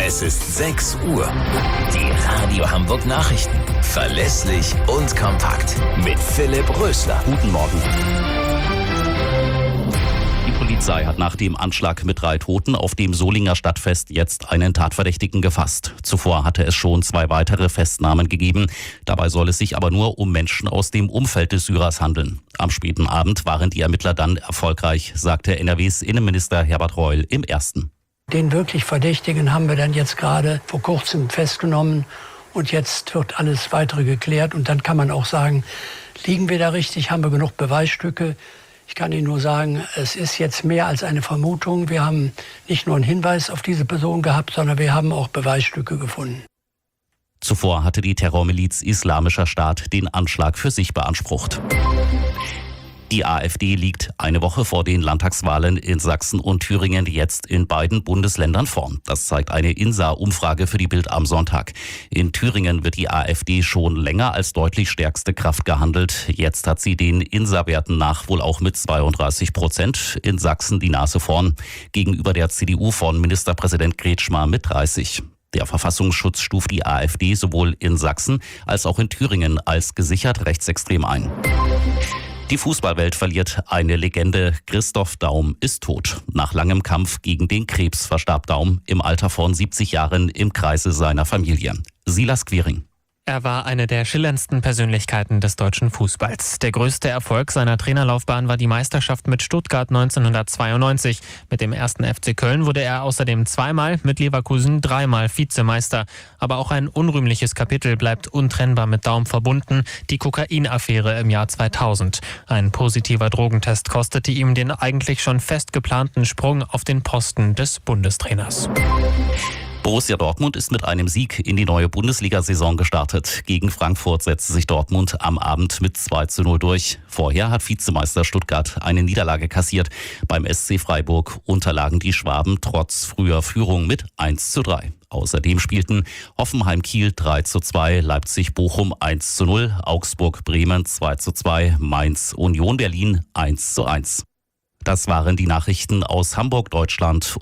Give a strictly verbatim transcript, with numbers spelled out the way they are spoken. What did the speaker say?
Es ist sechs Uhr. Die Radio Hamburg Nachrichten. Verlässlich und kompakt. Mit Philipp Rösler. Guten Morgen. Die Polizei hat nach dem Anschlag mit drei Toten auf dem Solinger Stadtfest jetzt einen Tatverdächtigen gefasst. Zuvor hatte es schon zwei weitere Festnahmen gegeben. Dabei soll es sich aber nur um Menschen aus dem Umfeld des Syrers handeln. Am späten Abend waren die Ermittler dann erfolgreich, sagte N R Ws Innenminister Herbert Reul im Ersten. Den wirklich Verdächtigen haben wir dann jetzt gerade vor kurzem festgenommen und jetzt wird alles weitere geklärt und dann kann man auch sagen, liegen wir da richtig, haben wir genug Beweisstücke. Ich kann Ihnen nur sagen, es ist jetzt mehr als eine Vermutung. Wir haben nicht nur einen Hinweis auf diese Person gehabt, sondern wir haben auch Beweisstücke gefunden. Zuvor hatte die Terrormiliz Islamischer Staat den Anschlag für sich beansprucht. Die AfD liegt eine Woche vor den Landtagswahlen in Sachsen und Thüringen jetzt in beiden Bundesländern vorn. Das zeigt eine INSA-Umfrage für die Bild am Sonntag. In Thüringen wird die AfD schon länger als deutlich stärkste Kraft gehandelt. Jetzt hat sie den INSA-Werten nach wohl auch mit zweiunddreißig Prozent in Sachsen die Nase vorn. Gegenüber der C D U von Ministerpräsident Kretschmer mit dreißig. Der Verfassungsschutz stuft die AfD sowohl in Sachsen als auch in Thüringen als gesichert rechtsextrem ein. Die Fußballwelt verliert eine Legende. Christoph Daum ist tot. Nach langem Kampf gegen den Krebs verstarb Daum im Alter von siebzig Jahren im Kreise seiner Familie. Silas Quiring. Er war eine der schillerndsten Persönlichkeiten des deutschen Fußballs. Der größte Erfolg seiner Trainerlaufbahn war die Meisterschaft mit Stuttgart neunzehnhundertzweiundneunzig. Mit dem ersten F C Köln wurde er außerdem zweimal, mit Leverkusen dreimal Vizemeister. Aber auch ein unrühmliches Kapitel bleibt untrennbar mit Daum verbunden, die Kokainaffäre im Jahr zweitausend. Ein positiver Drogentest kostete ihm den eigentlich schon fest geplanten Sprung auf den Posten des Bundestrainers. Borussia Dortmund ist mit einem Sieg in die neue Bundesliga-Saison gestartet. Gegen Frankfurt setzte sich Dortmund am Abend mit zwei zu null durch. Vorher hat Vizemeister Stuttgart eine Niederlage kassiert. Beim S C Freiburg unterlagen die Schwaben trotz früher Führung mit eins zu drei. Außerdem spielten Hoffenheim-Kiel drei zu zwei, Leipzig-Bochum eins zu null, Augsburg-Bremen zwei zu zwei, Mainz-Union Berlin eins zu eins. Das waren die Nachrichten aus Hamburg, Deutschland.